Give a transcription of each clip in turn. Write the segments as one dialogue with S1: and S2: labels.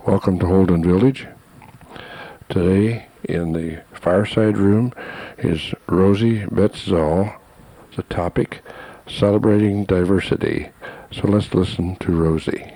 S1: Welcome to Holden Village. Today in the fireside room is Rosie Betzoll. The topic, Celebrating Diversity. So let's listen to Rosie.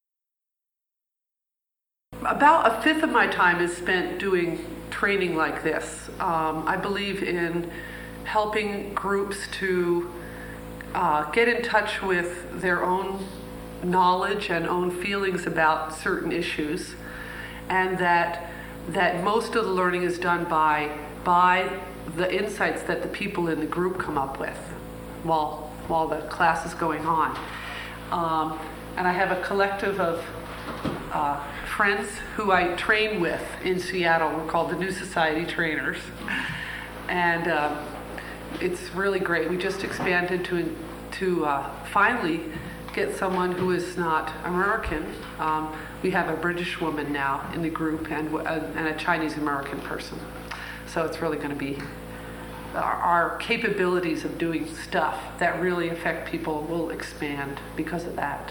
S2: About a fifth of my time is spent doing training like this. I believe in helping groups to get in touch with their own knowledge and own feelings about certain issues, and that most of the learning is done by the insights that the people in the group come up with while the class is going on. And I have a collective of friends who I train with in Seattle. We're called the New Society Trainers, and it's really great. We just expanded to finally get someone who is not American. We have a British woman now in the group and a Chinese American person. So it's really going to be our capabilities of doing stuff that really affect people will expand because of that.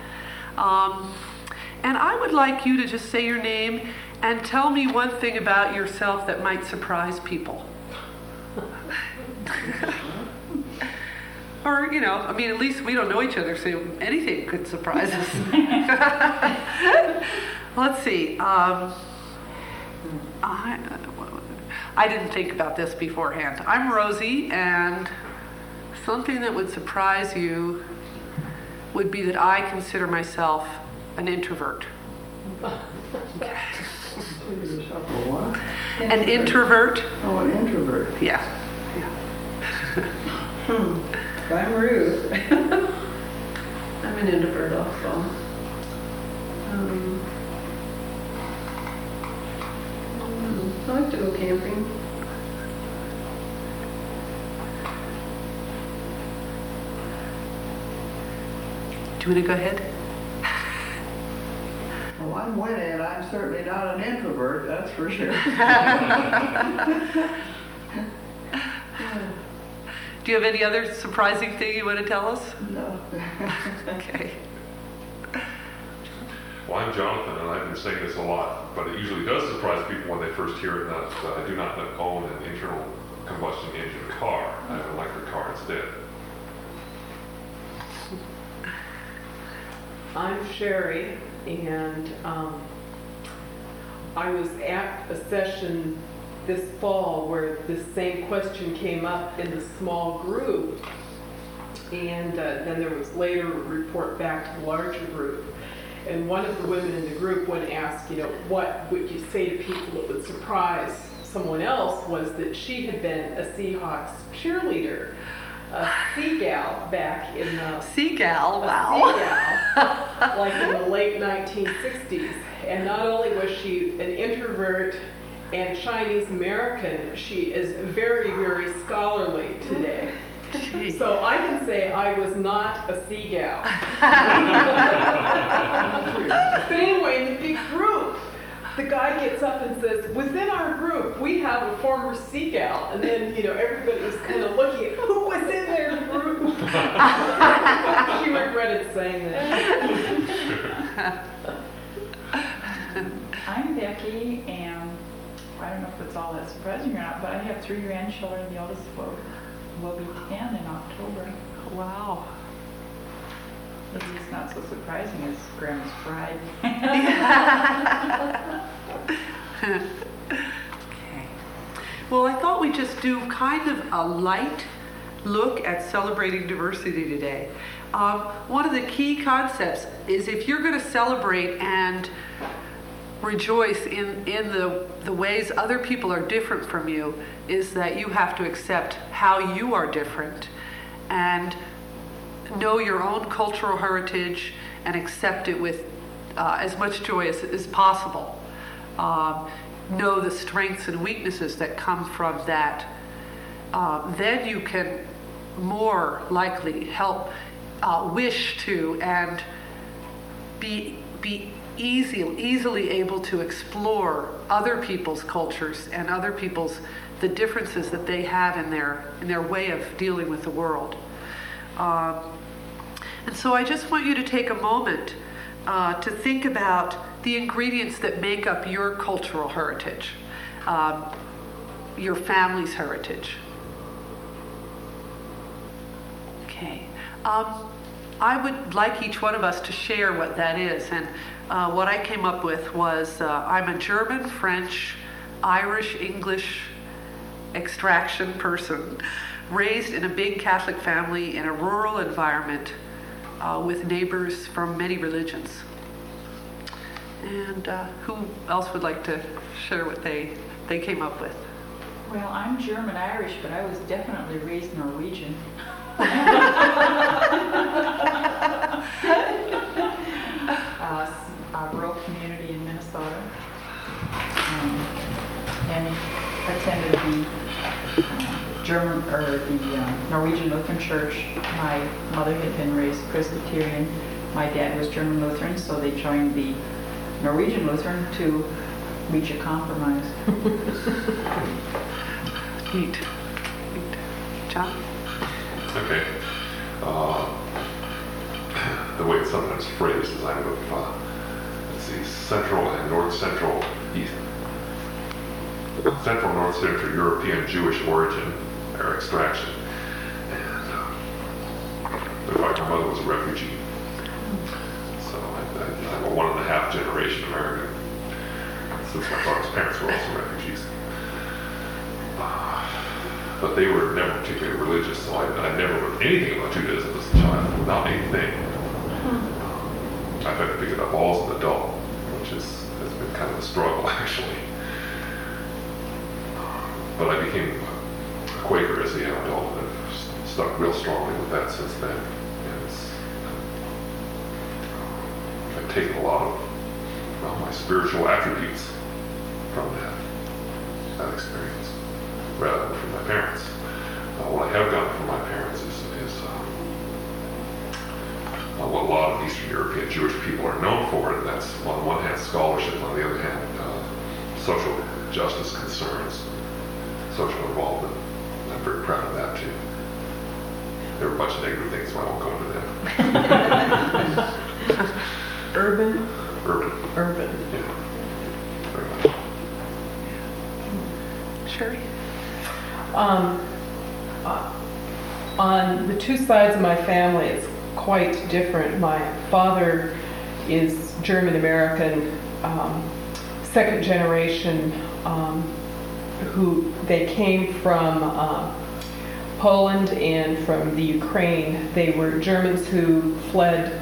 S2: And I would like you to just say your name and tell me one thing about yourself that might surprise people. Or, at least we don't know each other, so anything could surprise us. Let's see. I didn't think about this beforehand. I'm Rosie, and something that would surprise you would be that I consider myself an introvert. Okay. An introvert.
S3: Oh, an introvert.
S2: Yeah.
S3: I'm Ruth.
S4: I'm an introvert also. I like to go camping.
S2: Do you want to go ahead?
S3: Well, I'm Winnie, and I'm certainly not an introvert, that's for sure.
S2: Do you have any other surprising thing you want to tell us?
S3: No.
S2: Okay.
S5: Well, I'm Jonathan, and I've been saying this a lot, but it usually does surprise people when they first hear it that I do not own an internal combustion engine car. I have an electric car instead.
S4: I'm Sherry, and I was at a session this fall where this same question came up in the small group, and then there was later a report back to the larger group. And one of the women in the group, when asked, what would you say to people that would surprise someone else, was that she had been a Seahawks cheerleader, a Seagal back in the...
S2: Seagal, wow.
S4: Seagal, like in the late 1960s. And not only was she an introvert and Chinese American, she is very, very scholarly today.
S2: Jeez.
S4: So I can say I was not a Seagal. But anyway, in the big group, the guy gets up and says, within our group, we have a former Seagal. And then, everybody was kind of looking at who was in their group. She regretted saying that.
S6: I'm Becky, and I don't know if it's all that surprising or not, but I have 3 grandchildren. The oldest will be 10 in October.
S2: Wow.
S6: It's just not so surprising as Grandma's pride.
S2: Okay. Well, I thought we'd just do kind of a light look at celebrating diversity today. One of the key concepts is if you're going to celebrate and rejoice in the ways other people are different from you, is that you have to accept how you are different and know your own cultural heritage and accept it with as much joy as possible. Know the strengths and weaknesses that come from that. Then you can more likely help wish to and be easily able to explore other people's cultures and other people's the differences that they have in their way of dealing with the world. And so I just want you to take a moment to think about the ingredients that make up your cultural heritage, your family's heritage. Okay. I would like each one of us to share what that is. And what I came up with was I'm a German, French, Irish, English extraction person, raised in a big Catholic family in a rural environment with neighbors from many religions. And who else would like to share what they came up with?
S6: Well, I'm German-Irish, but I was definitely raised Norwegian. A rural community in Minnesota, and attended the Norwegian Lutheran Church. My mother had been raised Presbyterian. My dad was German Lutheran, so they joined the Norwegian Lutheran to reach a compromise.
S2: Neat. John?
S5: Okay. The way it's sometimes phrased is I'm of, Central and North Central East. Central North Central European Jewish origin or extraction. And in fact, my mother was a refugee. So I'm a 1.5 generation American, since my father's parents were also refugees. But they were never particularly religious, so I never learned anything about Judaism as a child, not anything. I've had to pick it up all as an adult, which has been kind of a struggle, actually. But I became a Quaker as a young adult, and I've stuck real strongly with that since then. And I've taken a lot of my spiritual attributes from that experience, rather than from my parents. What I have gotten from my parents is what a lot of Eastern European Jewish people are known for, and that's on the one hand scholarship, on the other hand social justice concerns, social involvement. I'm very proud of that too. There are a bunch of negative things, so I won't go into them.
S4: Urban?
S5: Urban. Yeah. Very much.
S2: Sherry?
S4: On the two sides of my family, it's quite different. My father is German-American, second generation, who they came from Poland and from the Ukraine. They were Germans who fled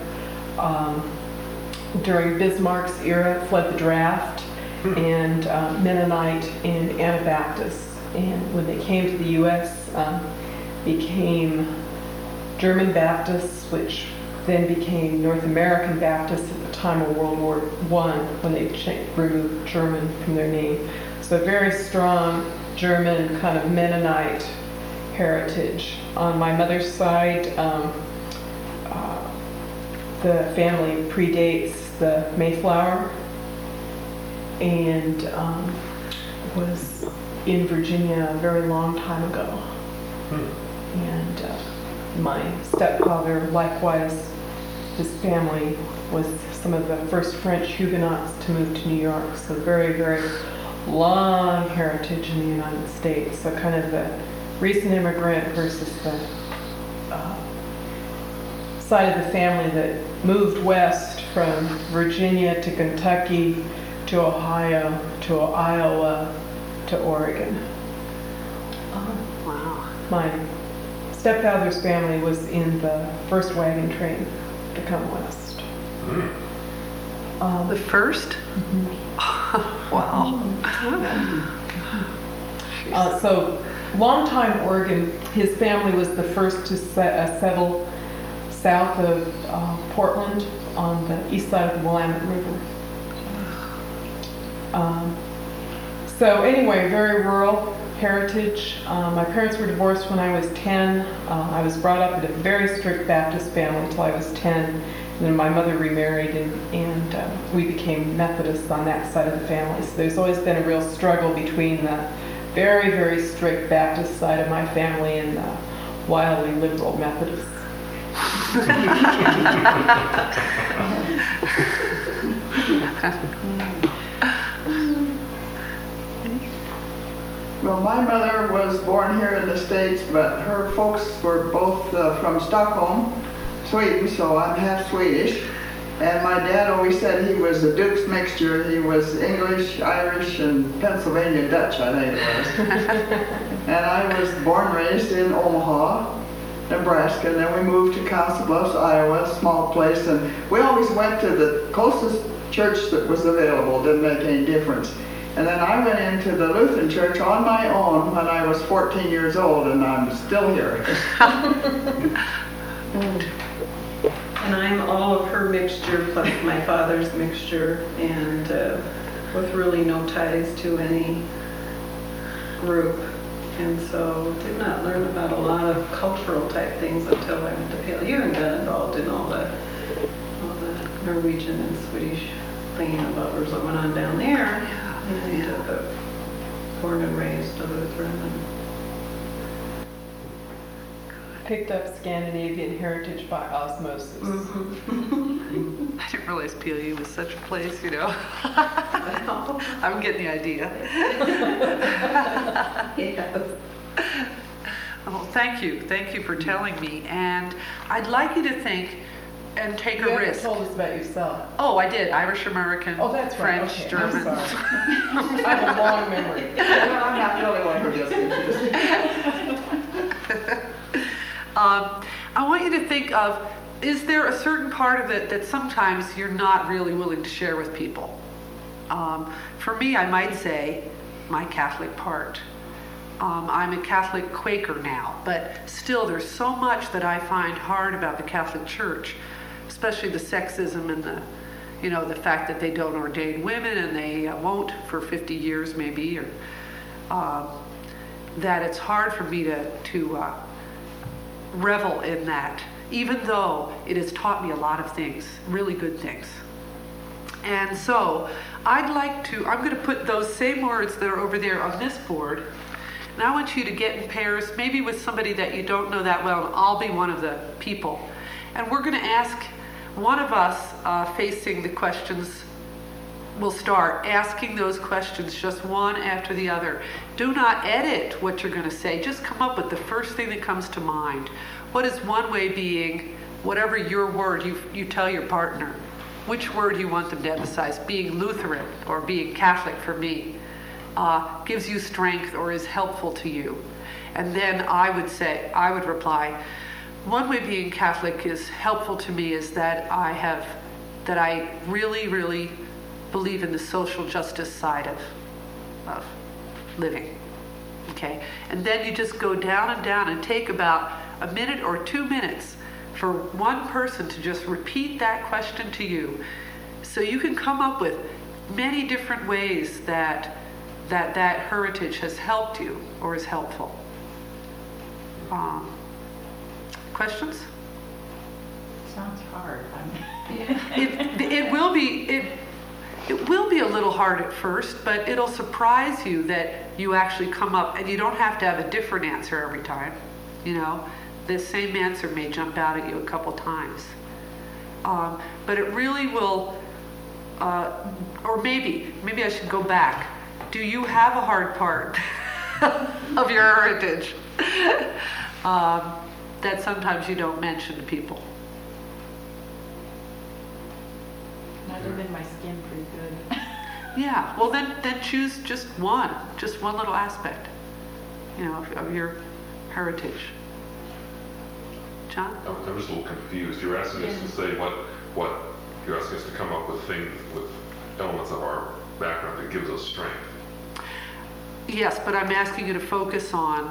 S4: during Bismarck's era, fled the draft, and Mennonite and Anabaptist. And when they came to the U.S., became German Baptists, which then became North American Baptists at the time of World War I, when they removed German from their name. So very strong German kind of Mennonite heritage. On my mother's side, the family predates the Mayflower and was in Virginia a very long time ago. And my stepfather, likewise, his family was some of the first French Huguenots to move to New York. So very, very long heritage in the United States. So kind of the recent immigrant versus the side of the family that moved west from Virginia to Kentucky to Ohio to Iowa to Oregon.
S2: Wow.
S4: My stepfather's family was in the first wagon train to come west.
S2: The first? Wow.
S4: So, longtime Oregon, his family was the first to settle south of Portland on the east side of the Willamette River. So anyway, very rural heritage. My parents were divorced when I was 10. I was brought up in a very strict Baptist family until I was 10. And then my mother remarried and we became Methodists on that side of the family. So there's always been a real struggle between the very, very strict Baptist side of my family and the wildly liberal Methodists.
S3: Well, my mother was born here in the States, but her folks were both from Stockholm, Sweden, so I'm half Swedish. And my dad always said he was a Duke's mixture. He was English, Irish, and Pennsylvania Dutch, I think it was. And I was born and raised in Omaha, Nebraska, and then we moved to Council Bluffs, Iowa, a small place, and we always went to the closest church that was available. Didn't make any difference. And then I went into the Lutheran church on my own when I was 14 years old, and I'm still here.
S7: And I'm all of her mixture plus my father's mixture, and with really no ties to any group. And so did not learn about a lot of cultural type things until I went to PLU and got involved in all the Norwegian and Swedish thing about what went on down there. And born and raised a Lutheran.
S4: Picked up Scandinavian heritage by osmosis.
S2: I didn't realize PLU was such a place, you know. I'm getting the idea.
S7: Yes.
S2: Well, thank you. Thank you for telling me. And I'd like you to think and take
S4: You
S2: a
S4: haven't
S2: risk.
S4: told us about yourself.
S2: Oh, I did. Irish American,
S4: Oh, that's right.
S2: French,
S4: Okay,
S2: German.
S4: I'm sorry. I have a long memory.
S3: I'm not the only one who just
S2: I want you to think of, is there a certain part of it that sometimes you're not really willing to share with people? For me, I might say my Catholic part. I'm a Catholic Quaker now, but still there's so much that I find hard about the Catholic Church, especially the sexism and the fact that they don't ordain women and they won't for 50 years maybe, or that it's hard for me to revel in that, even though it has taught me a lot of things, really good things. And so I'm going to put those same words that are over there on this board, and I want you to get in pairs, maybe with somebody that you don't know that well, and I'll be one of the people. And we're going to ask one of us facing the questions. We'll start asking those questions just one after the other. Do not edit what you're going to say. Just come up with the first thing that comes to mind. What is one way being, whatever your word you tell your partner, which word you want them to emphasize, being Lutheran or being Catholic for me, gives you strength or is helpful to you. And then I would reply, one way being Catholic is helpful to me is that I really, really believe in the social justice side of living. Okay? And then you just go down and down and take about a minute or 2 minutes for one person to just repeat that question to you, so you can come up with many different ways that heritage has helped you or is helpful. Questions?
S6: Sounds hard.
S2: It will be a little hard at first, but it'll surprise you that you actually come up, and you don't have to have a different answer every time. The same answer may jump out at you a couple times. But it really will, or maybe I should go back. Do you have a hard part of your heritage that sometimes you don't mention to people?
S6: Other than my skin, pretty good.
S2: Yeah, well then choose just one little aspect, of your heritage. John?
S5: I'm just a little confused. You're asking us to say what you're asking us to come up with things, with elements of our background that gives us strength.
S2: Yes, but I'm asking you to focus on.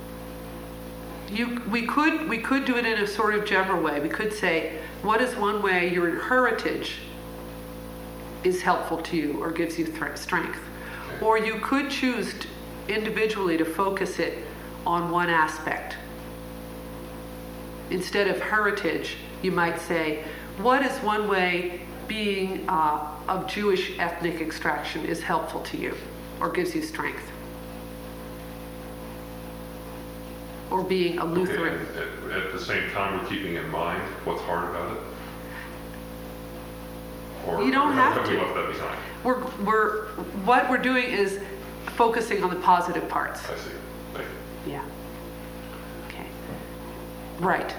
S2: We could do it in a sort of general way. We could say, what is one way your heritage is helpful to you or gives you strength?
S5: Okay.
S2: Or you could choose individually to focus it on one aspect. Instead of heritage, you might say, what is one way being of Jewish ethnic extraction is helpful to you or gives you strength? Or being a Lutheran.
S5: Okay. At the same time, we're keeping in mind what's hard about it. Or
S2: You don't have
S5: can we
S2: to.
S5: left that behind?
S2: What we're doing is focusing on the positive parts.
S5: I see. Thank you.
S2: Yeah. Okay. Right.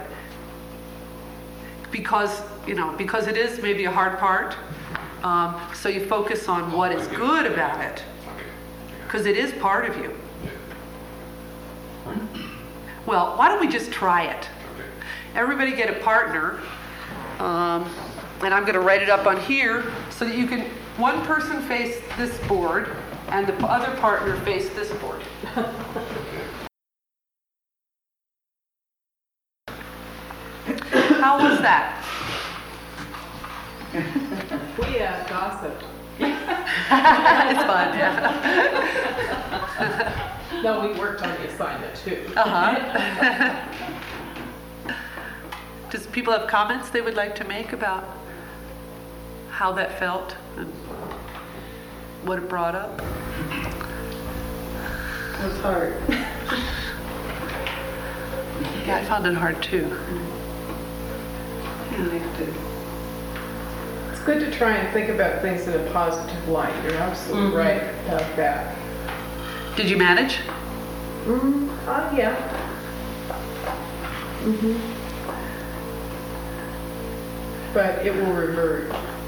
S2: Because it is maybe a hard part, so you focus on what is good about it,
S5: Okay.
S2: because it is part of you.
S5: Yeah.
S2: Well, why don't we just try it?
S5: Okay.
S2: Everybody get a partner, and I'm going to write it up on here so that you can, one person face this board and the other partner face this board. How was that?
S4: We gossiped.
S2: It's fun, yeah.
S4: No, we worked on the assignment too.
S2: Uh-huh. Does people have comments they would like to make about how that felt and what it brought up?
S7: It was hard.
S2: Yeah, I found it hard too.
S7: Connected.
S4: It's good to try and think about things in a positive light. You're absolutely right about that.
S2: Did you manage?
S4: Yeah. But it will revert.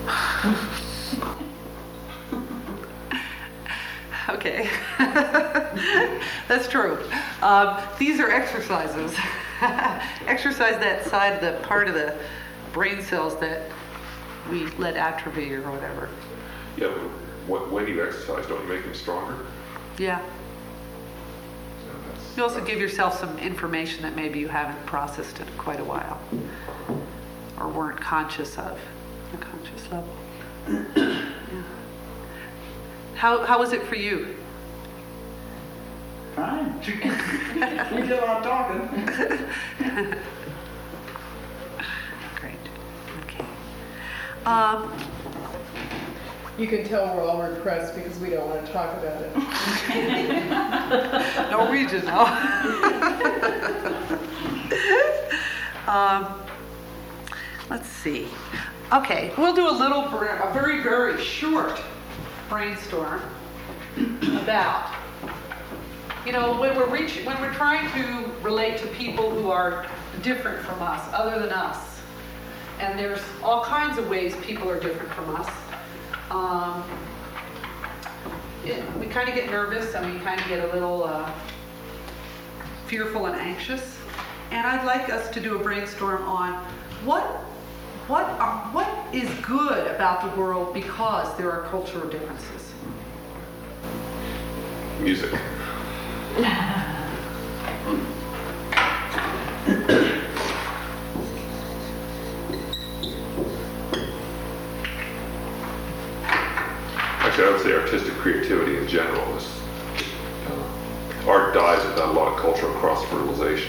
S2: Okay. That's true. These are exercises. Exercise that side, the part of the brain cells that we let atrophy or whatever.
S5: Yeah, but when you exercise, don't you make them stronger?
S2: Yeah.
S5: So that's-
S2: You also give yourself some information that maybe you haven't processed in quite a while or weren't conscious of, a conscious level. Yeah. How was it for you?
S3: Fine. You did a lot of talking.
S2: Great. Okay.
S4: You can tell we're all repressed because we don't want to talk about it.
S2: Norwegian, no. Let's see. Okay, we'll do a very, very short brainstorm about, when we're trying to relate to people who are different from us, other than us. And there's all kinds of ways people are different from us. We kind of get nervous and we kind of get a little fearful and anxious. And I'd like us to do a brainstorm on what is good about the world because there are cultural differences.
S5: Music. Actually, I would say artistic creativity in general is, art dies without a lot of cultural cross-fertilization.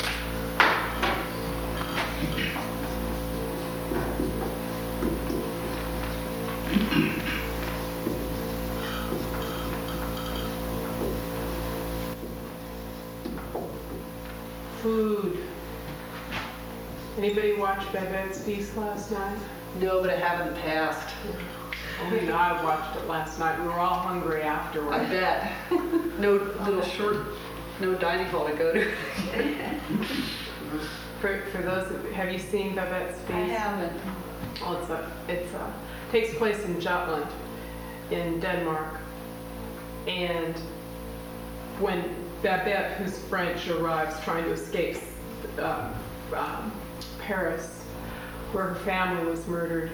S4: Food. Anybody watch Babette's piece last night?
S2: No, but I have in the past.
S4: I watched it last night. We were all hungry afterward.
S2: I bet. No dining hall to go to.
S4: For those, have you seen Babette's piece?
S7: I haven't.
S4: Well, it takes place in Jutland, in Denmark, and when Babette, who's French, arrives trying to escape Paris, where her family was murdered,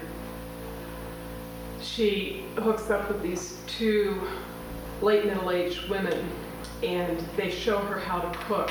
S4: she hooks up with these two late middle-aged women, and they show her how to cook.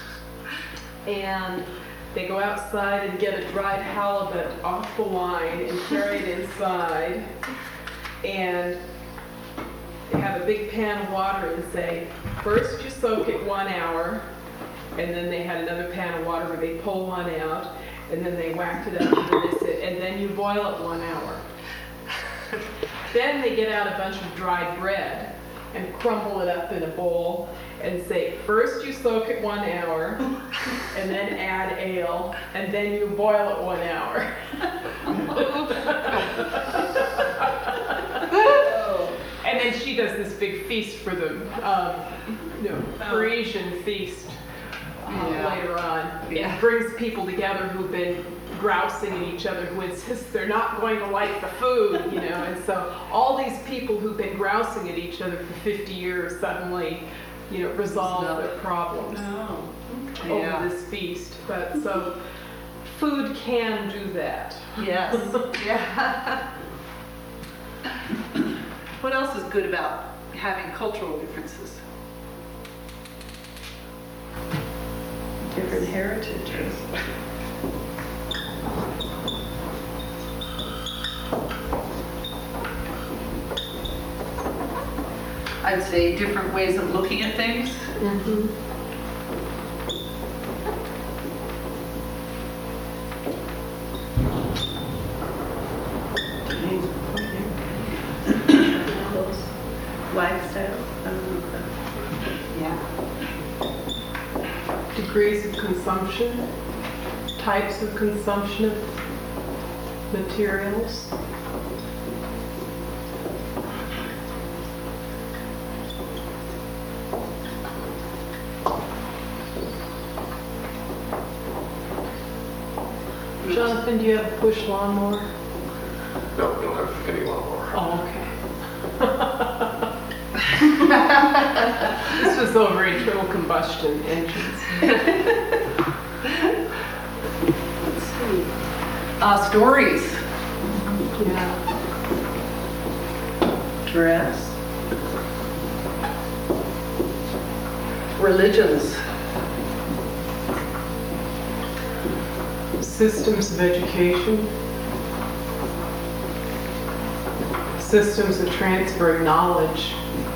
S4: And they go outside and get a dried halibut off the line and carry it inside. And they have a big pan of water and say, first you soak it 1 hour, and then they had another pan of water where they pull one out, and then they whacked it up, and then you boil it 1 hour. Then they get out a bunch of dried bread and crumble it up in a bowl and say, first you soak it 1 hour, and then add ale, and then you boil it 1 hour. And then she does this big feast for them, Parisian feast later on.
S2: Yeah.
S4: It brings people together who've been grousing at each other, who insist they're not going to like the food, and so all these people who've been grousing at each other for 50 years suddenly, resolve their problems over this feast. But so food can do that.
S2: Yes. Yeah. What else is good about having cultural differences?
S7: Different heritages.
S2: I'd say different ways of looking at things.
S4: Mm-hmm.
S7: Lifestyle.
S2: Yeah.
S4: Degrees of consumption, types of consumption of materials. Jonathan, do you have a push lawnmower?
S5: No, we don't have any lawnmower.
S4: Oh, okay. This was over internal combustion engines.
S2: Let's see. Stories.
S4: Yeah.
S7: Dress.
S2: Religions.
S4: Systems of education. Systems of transferring knowledge.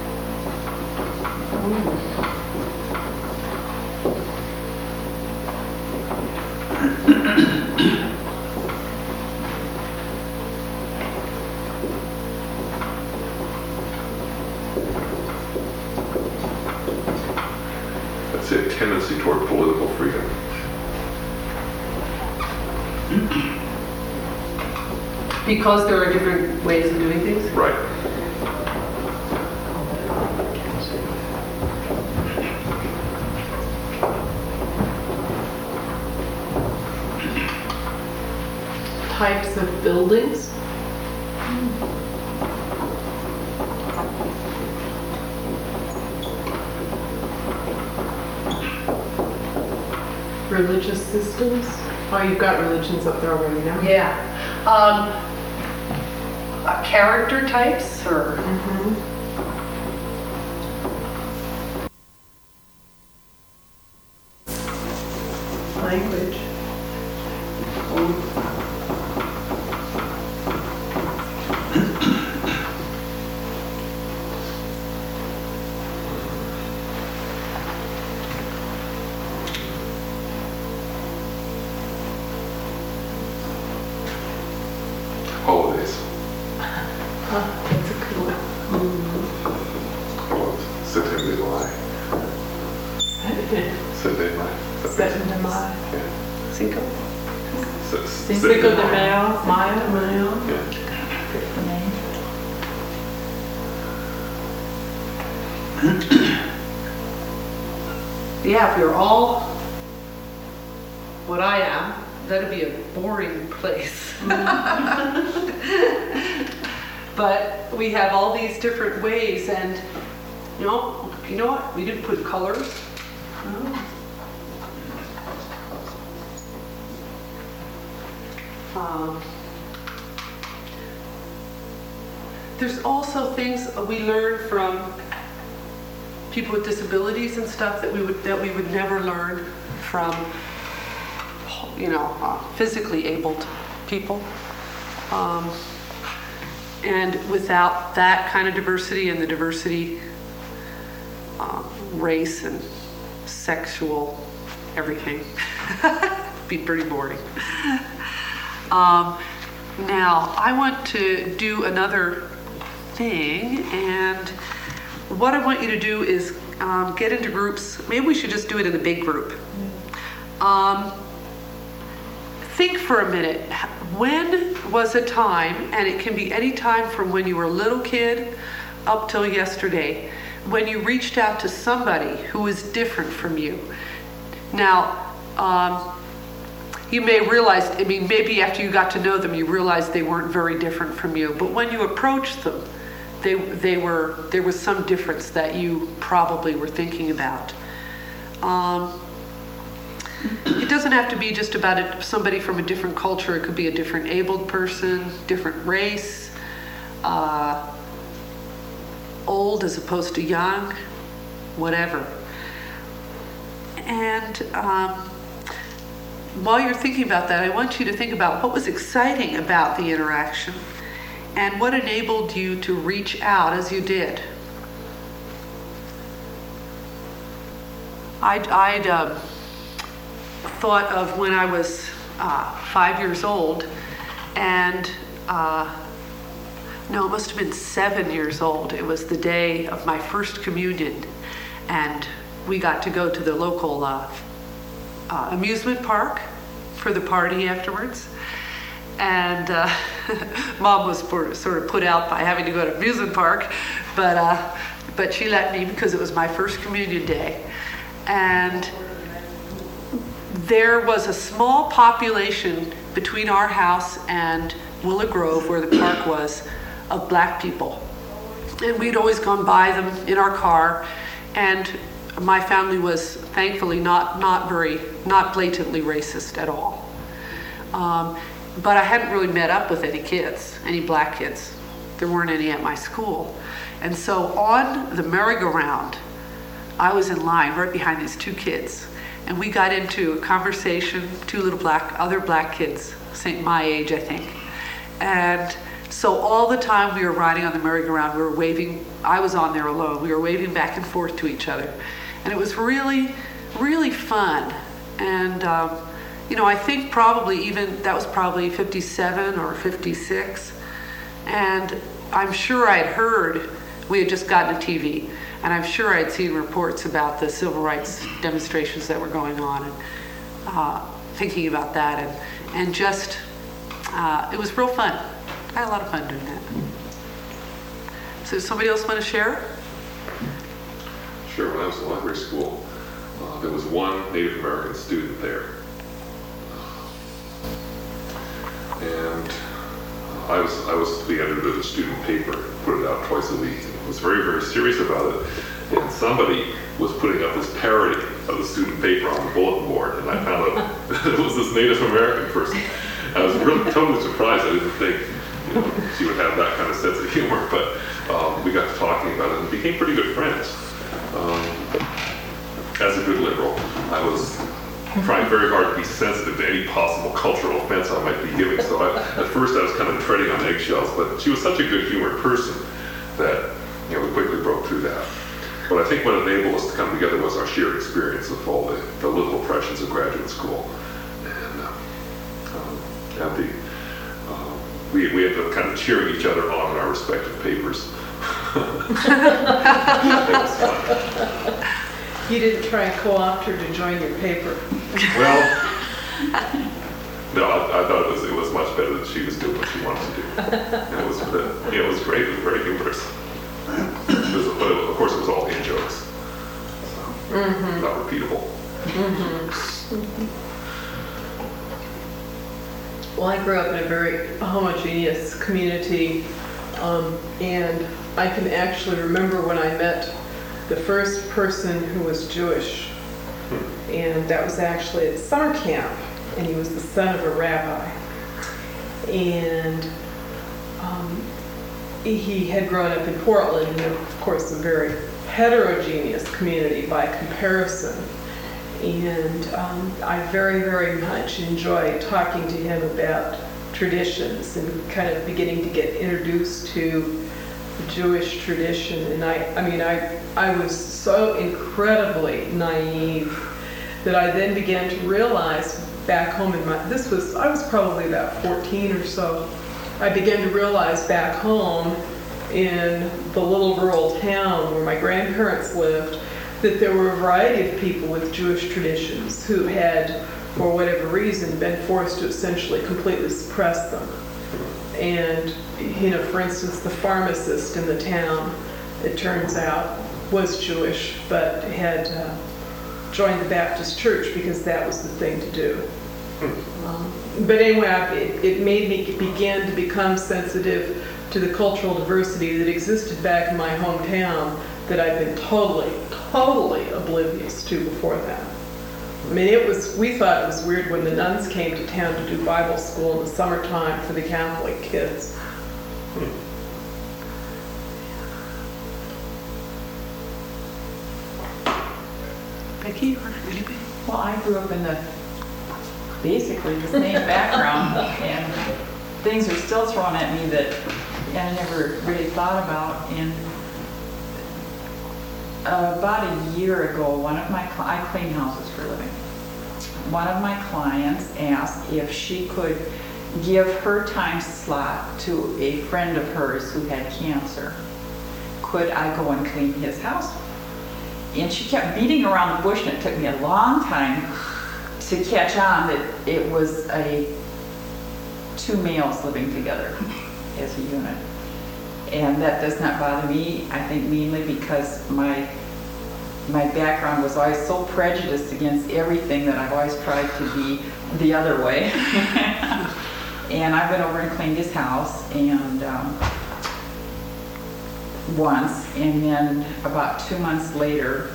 S5: I'd say a tendency toward political freedom.
S2: Because there are different ways of doing things.
S5: Right.
S4: Types of buildings. Religious systems. Oh, you've got religions up there already now.
S2: Yeah. Character types or
S7: Language.
S5: Holidays.
S4: That's a good one.
S5: September de Mayo. September de Mayo.
S4: Seven de Mayo.
S5: Yeah.
S2: Cinco.
S4: Cinco de Mayo. Mayo.
S5: Yeah.
S2: Yeah, if you're all what I am, that'd be a boring place. But we have all these different ways, and you know what? We didn't put colors. There's also things we learn from people with disabilities and stuff that we would never learn from, physically abled people. And without that kind of diversity and the diversity, race and sexual everything, be pretty boring. Now, I want to do another thing, and what I want you to do is get into groups. Maybe we should just do it in a big group. think for a minute, when was a time, and it can be any time from when you were a little kid up till yesterday, when you reached out to somebody who was different from you? Now, you may realize, maybe after you got to know them, you realized they weren't very different from you. But when you approached them, there was some difference that you probably were thinking about. It doesn't have to be just about somebody from a different culture. It could be a different abled person, different race, old as opposed to young, whatever. And while you're thinking about that, I want you to think about what was exciting about the interaction and what enabled you to reach out as you did. I'd thought of when I was 5 years old, and no, it must have been 7 years old. It was the day of my first communion, and we got to go to the local amusement park for the party afterwards. And Mom was sort of put out by having to go to amusement park, but she let me because it was my first communion day. And there was a small population between our house and Willow Grove, where the park was, of black people. And we'd always gone by them in our car, and my family was thankfully not blatantly racist at all. But I hadn't really met up with any black kids. There weren't any at my school. And so on the merry-go-round, I was in line right behind these two kids. And we got into a conversation, two little other black kids, my age, I think. And so all the time we were riding on the merry-go-round, we were waving. I was on there alone. We were waving back and forth to each other. And it was really, really fun. And, I think that was probably 57 or 56. And I'm sure I'd heard, we had just gotten a TV, and I'm sure I'd seen reports about the civil rights demonstrations that were going on, and thinking about that, and just, it was real fun. I had a lot of fun doing that. So does somebody else want to share?
S5: Sure. When I was in library school, there was one Native American student there. And I was the editor of the student paper, put it out twice a week. I was very, very serious about it. And somebody was putting up this parody of the student paper on the bulletin board, and I found out that it was this Native American person. I was really totally surprised. I didn't think she would have that kind of sense of humor, but we got to talking about it and became pretty good friends. As a good liberal, I was trying very hard to be sensitive to any possible cultural offense I might be giving. So at first I was kind of treading on eggshells, but she was such a good humored person that we quickly broke through that. But I think what enabled us to come together was our shared experience of all the little oppressions of graduate school. And we ended up kind of cheering each other on in our respective papers. It was fun.
S4: You didn't try and co-opt her to join your paper?
S5: Well, no, I thought it was much better that she was doing what she wanted to do. And it was great. It was very humorous. But of course, it was all in jokes, so not repeatable.
S4: Well, I grew up in a very homogeneous community, and I can actually remember when I met the first person who was Jewish, and that was actually at summer camp, and he was the son of a rabbi. And he had grown up in Portland, and of course a very heterogeneous community by comparison. And I very, very much enjoyed talking to him about traditions and kind of beginning to get introduced to the Jewish tradition. And I was so incredibly naive that I then began to realize back home I was probably about 14 or so. I began to realize back home in the little rural town where my grandparents lived that there were a variety of people with Jewish traditions who had for whatever reason, been forced to essentially completely suppress them. And, for instance, the pharmacist in the town, it turns out, was Jewish, but had joined the Baptist church because that was the thing to do. But anyway, it made me begin to become sensitive to the cultural diversity that existed back in my hometown that I'd been totally oblivious to before that. I mean, we thought it was weird when the nuns came to town to do Bible school in the summertime for the Catholic kids.
S2: Becky or anybody?
S6: Well, I grew up in basically the same background, and things are still thrown at me that I never really thought about. And about a year ago, I clean houses for a living. One of my clients asked if she could give her time slot to a friend of hers who had cancer. Could I go and clean his house? And she kept beating around the bush, and it took me a long time to catch on that it was two males living together as a unit. And that does not bother me, I think mainly because my background was always so prejudiced against everything that I've always tried to be the other way. And I went over and cleaned his house and once, and then about 2 months later,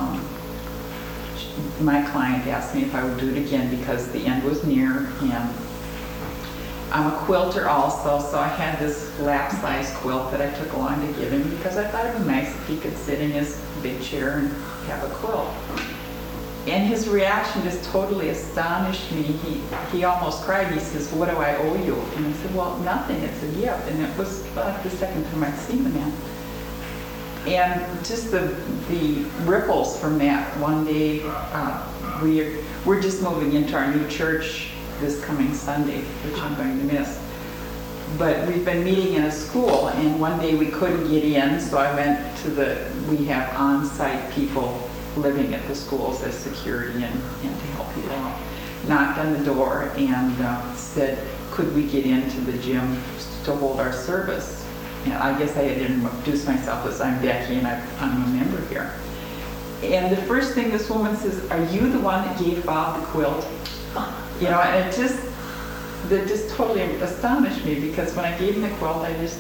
S6: my client asked me if I would do it again because the end was near, and I'm a quilter also, so I had this lap-size quilt that I took along to give him because I thought it would be nice if he could sit in his big chair and have a quilt. And his reaction just totally astonished me. He almost cried. He says, "What do I owe you?" And I said, "Well, nothing. It's a gift." And it was like the second time I'd seen the man. And just the ripples from that. One day, we're just moving into our new church this coming Sunday, which I'm going to miss. But we've been meeting in a school, and one day we couldn't get in, so I went to we have on-site people living at the schools as security and to help people out. Knocked on the door and said, could we get into the gym to hold our service? And I guess I had introduced myself as I'm Becky and I'm a member here. And the first thing this woman says, "Are you the one that gave Bob the quilt?" And it just totally astonished me because when I gave him the quilt, I just,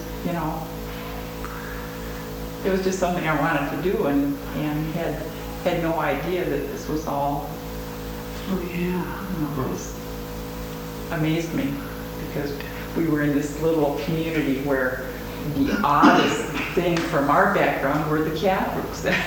S6: it was just something I wanted to do and had no idea that this was all, it amazed me because we were in this little community where the oddest thing from our background were the Catholics. So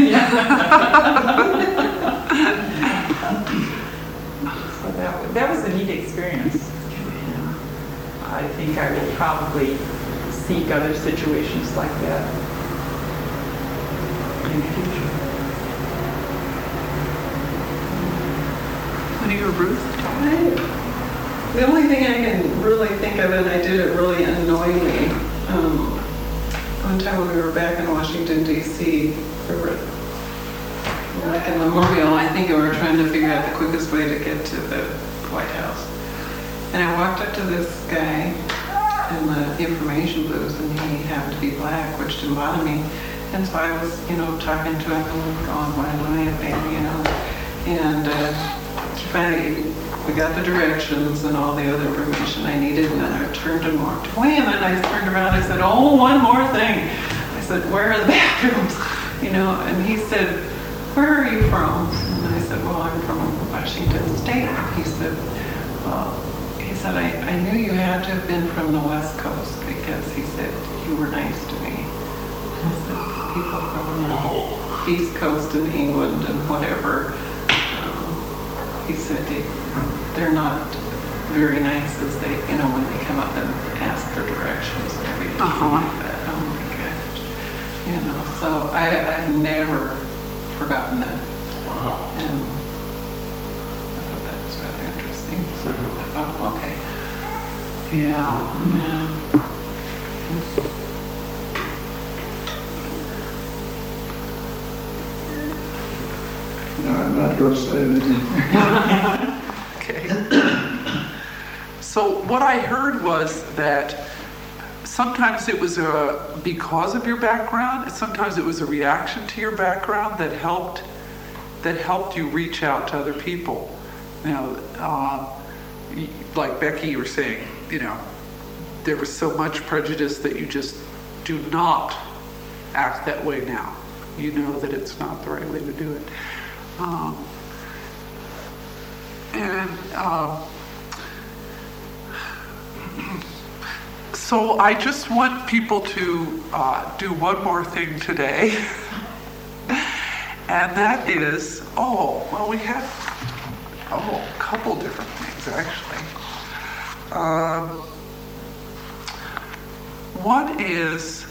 S6: that was a neat experience. I think I will probably seek other situations like that in the future.
S2: What are you, Ruth?
S7: The only thing I can really think of, and I did it really unknowingly, one time when we were back in Washington, D.C., we were like in Memorial, I think we were trying to figure out the quickest way to get to the White House. And I walked up to this guy in the information booth, and he happened to be black, which didn't bother me. And so I was, talking to him and going, "Why do anything?" And finally, we got the directions and all the other information I needed, and then I turned and walked away, and then I turned around and I said, "Oh, one more thing." I said, "Where are the bathrooms?" And he said, "Where are you from?" And I said, "Well, I'm from Washington State." He said, I knew you had to have been from the West Coast because he said, you were nice to me. I said, people from the East Coast in England and whatever, he said they're not very nice as they, when they come up and ask for directions and everything like that. Oh my gosh. So I've never forgotten that.
S5: Wow.
S7: And I thought that was rather interesting. So I thought, okay.
S2: Yeah.
S3: No, I'm not going to say anything.
S8: So what I heard was that sometimes it was because of your background, and sometimes it was a reaction to your background that helped you reach out to other people. Like Becky, you were saying, there was so much prejudice that you just do not act that way now. You know that it's not the right way to do it. So I just want people to do one more thing today, and that is, we have a couple different things actually. One is,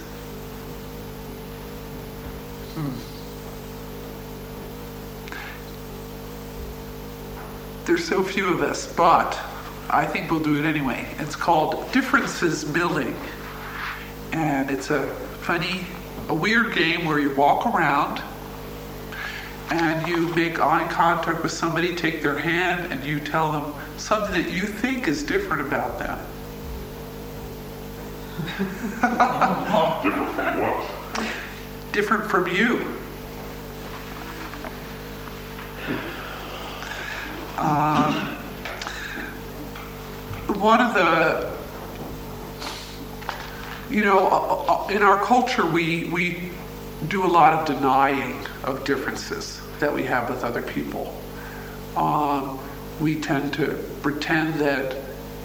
S8: there's so few of us, but I think we'll do it anyway. It's called Differences Building. And it's a weird game where you walk around and you make eye contact with somebody, take their hand, and you tell them something that you think is different about them.
S5: Different from what?
S8: Different from you. One of the, in our culture, we do a lot of denying of differences that we have with other people. We tend to pretend that,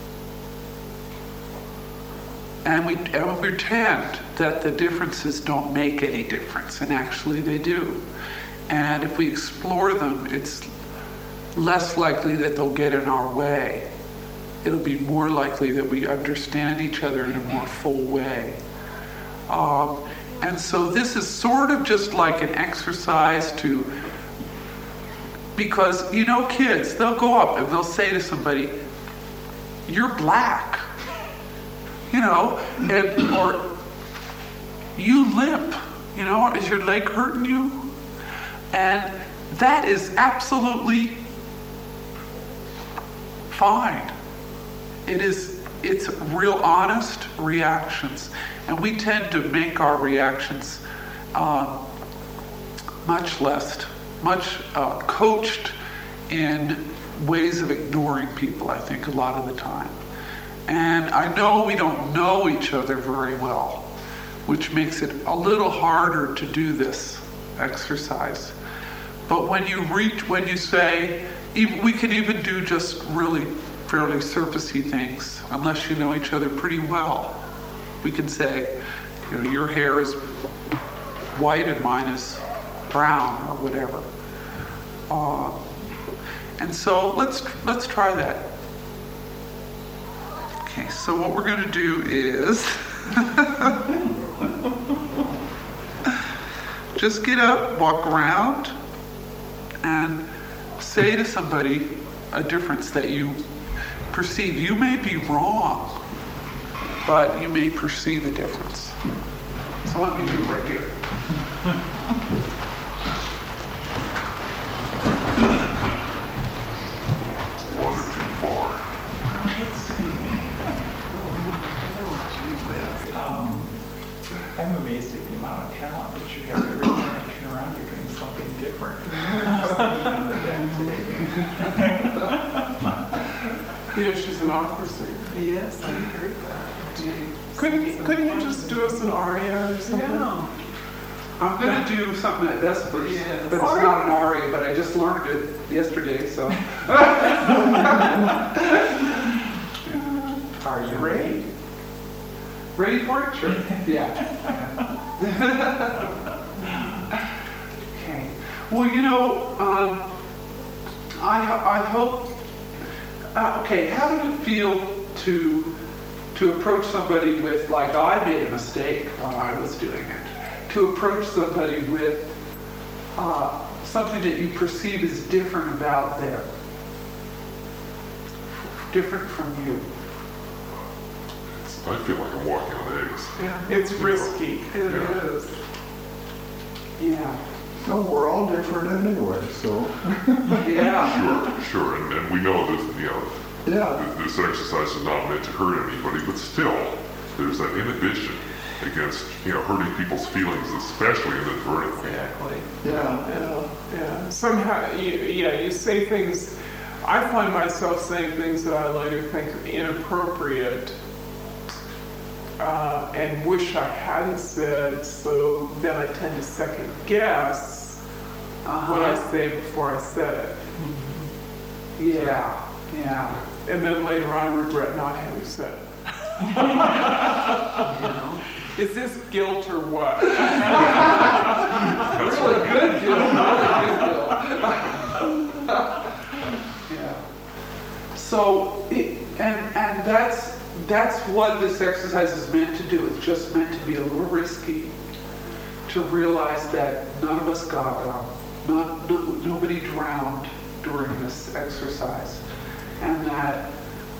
S8: and we pretend that the differences don't make any difference, and actually they do. And if we explore them, it's less likely that they'll get in our way. It'll be more likely that we understand each other in a more full way. And so this is sort of just like an exercise because, kids, they'll go up and they'll say to somebody, "You're black," or "You limp," "Is your leg hurting you?" And that is absolutely fine. It's real honest reactions. And we tend to make our reactions much coached in ways of ignoring people, I think, a lot of the time. And I know we don't know each other very well, which makes it a little harder to do this exercise. But when you say, we can even do just really fairly surfacey things, unless you know each other pretty well. We can say, your hair is white and mine is brown, or whatever. And so let's try that. Okay, so what we're going to do is just get up, walk around, and say to somebody a difference that you perceive. You may be wrong, but you may perceive a difference. So let me do it right here.
S9: I'm amazed at the amount of talent that you have every time you turn around, you're doing something different.
S8: She's an opera singer.
S4: Yes, I heard that.
S8: Couldn't you just do us an aria or something?
S4: Yeah.
S8: I'm going to do something at Vespers, but it's not an aria, but I just learned it yesterday, so.
S9: Are you ready?
S8: Ready for it? Sure. Yeah. Okay. Well, I hope. Okay, how did it feel to approach somebody with, like I made a mistake while I was doing it, to approach somebody with something that you perceive as different about them, different from you?
S5: I feel like I'm walking on eggs.
S8: Yeah, it's risky. It is. Yeah.
S1: No, we're all different anyway, so.
S8: Yeah.
S5: Sure, and we know this,
S8: Yeah.
S5: This exercise is not meant to hurt anybody, but still, there's that inhibition against, hurting people's feelings, especially inadvertently.
S8: Exactly.
S9: Yeah.
S8: Somehow, you say things. I find myself saying things that I later think are inappropriate, and wish I hadn't said. So then I tend to second guess what I say before I said it. Yeah. And then later on, regret not having said it. Is this guilt or what?
S5: That's
S8: Really
S5: right.
S8: good guilt. Yeah. So, and that's what this exercise is meant to do. It's just meant to be a little risky, to realize that none of us got nobody drowned during this exercise, and that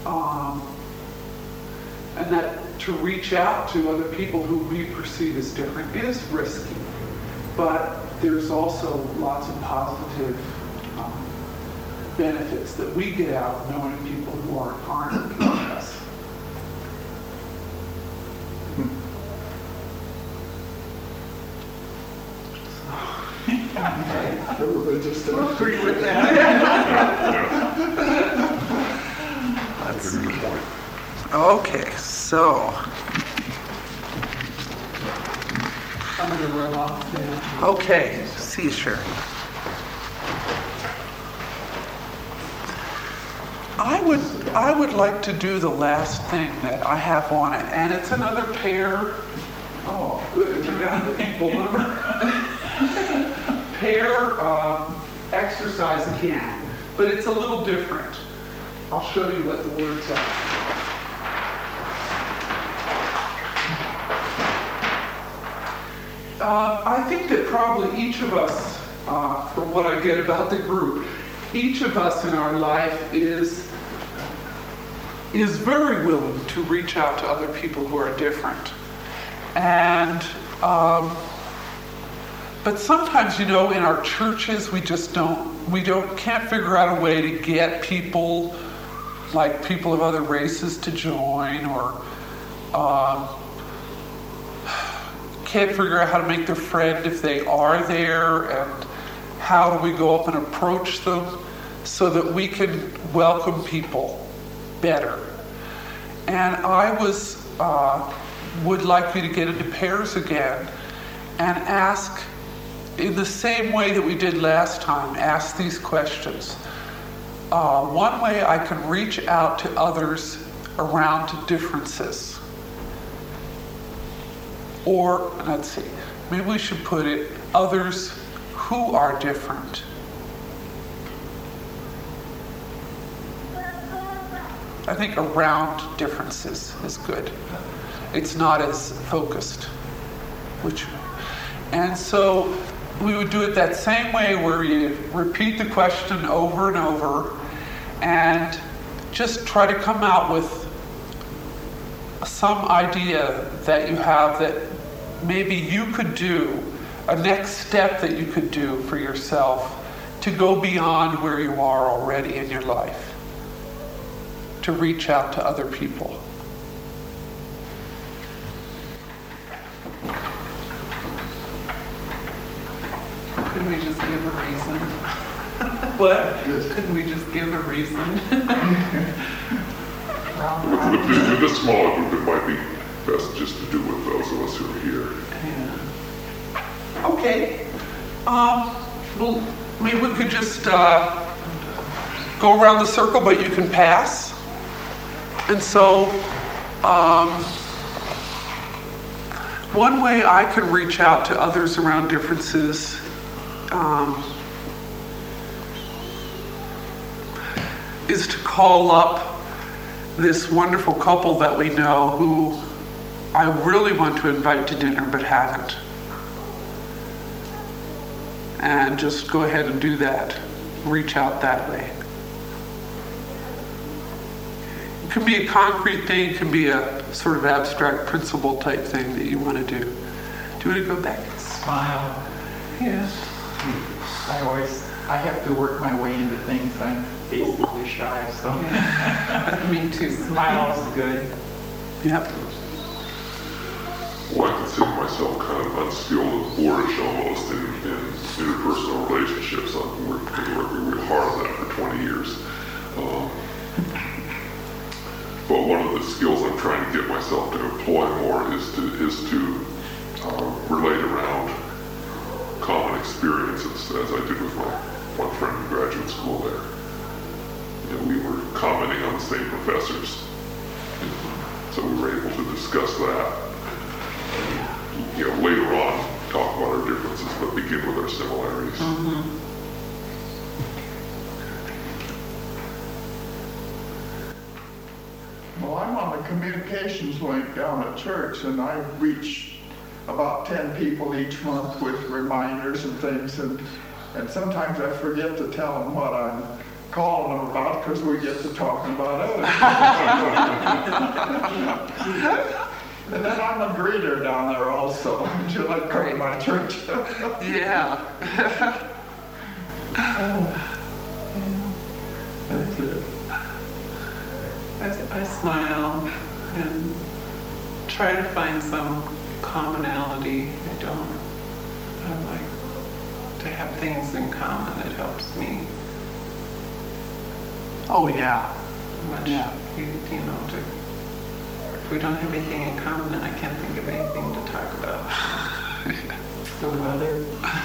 S8: to reach out to other people who we perceive as different is risky, but there's also lots of positive benefits that we get out of knowing people who aren't looking like us.
S9: Everybody just
S8: Agree with that.
S5: That's a good point.
S8: Okay, so I'm going to run off now. Okay, seizure. I would like to do the last thing that I have on it, and it's another pair. Oh, good. You got the people number. Pair exercise again, but it's a little different. I'll show you what the words are. I think that probably each of us, from what I get about the group, each of us in our life is very willing to reach out to other people who are different. And but sometimes, in our churches, we can't figure out a way to get people, like people of other races, to join, or can't figure out how to make their friend if they are there, and how do we go up and approach them so that we can welcome people better. And I would like you to get into pairs again and ask, in the same way that we did last time, ask these questions. One way I can reach out to others around differences. Or, let's see, maybe we should put it, others who are different. I think around differences is good. It's not as focused. And so we would do it that same way, where you repeat the question over and over and just try to come out with some idea that you have that maybe you could do, a next step that you could do for yourself to go beyond where you are already in your life, to reach out to other people. Couldn't we just give a reason? What? Couldn't we just give a reason?
S5: In this smaller group, it might be best just to do with those of us who are here.
S8: Yeah. Okay. Well, maybe we could just go around the circle, but you can pass. And so, one way I can reach out to others around differences is to call up this wonderful couple that we know who I really want to invite to dinner but haven't. And just go ahead and do that. Reach out that way. It can be a concrete thing, it can be a sort of abstract principle type thing that you want to do. Do you want to go back?
S9: Smile.
S8: Yes.
S9: I have to work my way into things. I'm basically shy, so
S8: Me too.
S9: smiles is good.
S8: Yep.
S5: Well, I consider myself kind of unskilled and boorish almost in interpersonal relationships. I've been working really hard on that for 20 years. But one of the skills I'm trying to get myself to employ more is to relate around common experiences, as I did with my one friend in graduate school there. We were commenting on the same professors, so we were able to discuss that. Later on, talk about our differences, but begin with our similarities.
S3: Well, I'm on the communications link down at church, and I reach about 10 people each month with reminders and things, and sometimes I forget to tell them what I'm calling them about because we get to talking about others. And then I'm a greeter down there also, until I come to my church.
S8: Yeah.
S3: That's it.
S8: I smile and try to find some commonality. I like to have things in common. It helps me. Oh yeah. Much,
S10: Yeah.
S8: If we don't have anything in common, then I can't think of anything to talk about.
S6: The weather.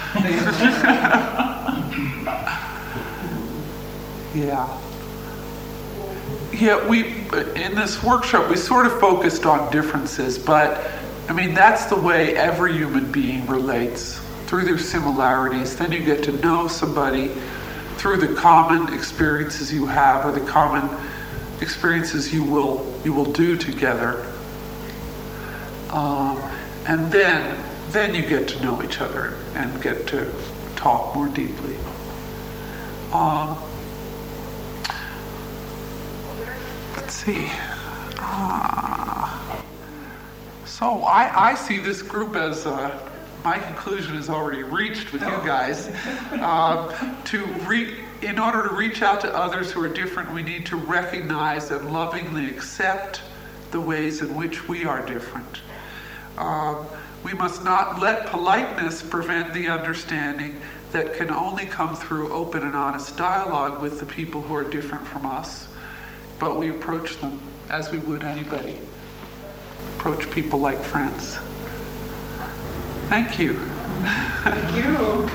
S8: Yeah. Yeah, in this workshop, we sort of focused on differences, but I mean, that's the way every human being relates, through their similarities. Then you get to know somebody through the common experiences you have, or the common experiences you will do together. And then you get to know each other and get to talk more deeply. Let's see. So I see this group as my conclusion is already reached with you guys. In order to reach out to others who are different, we need to recognize and lovingly accept the ways in which we are different. We must not let politeness prevent the understanding that can only come through open and honest dialogue with the people who are different from us. But we approach them as we would anybody. Approach people like friends. Thank you.
S7: Thank you.